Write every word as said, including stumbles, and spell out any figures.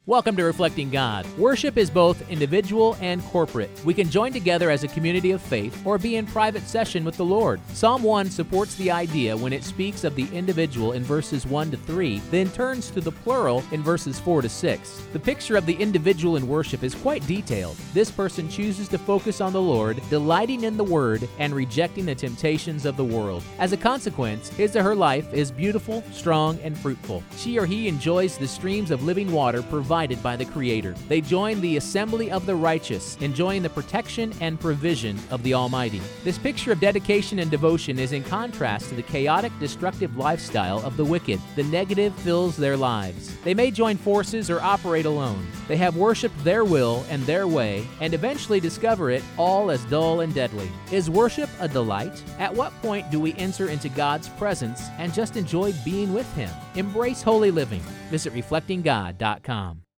Welcome to Reflecting God. Worship is both individual and corporate. We can join together as a community of faith or be in private session with the Lord. Psalm one supports the idea when it speaks of the individual in verses one to three, then turns to the plural in verses four to six. The picture of the individual in worship is quite detailed. This person chooses to focus on the Lord, delighting in the Word, and rejecting the temptations of the world. As a consequence, his or her life is beautiful, strong, and fruitful. She or he enjoys the streams of living water provided by the Creator. They join the assembly of the righteous, enjoying the protection and provision of the Almighty. This picture of dedication and devotion is in contrast to the chaotic, destructive lifestyle of the wicked. The negative fills their lives. They may join forces or operate alone. They have worshiped their will and their way, and eventually discover it all as dull and deadly. Is worship a delight? At what point do we enter into God's presence and just enjoy being with Him? Embrace holy living. Visit reflecting god dot com.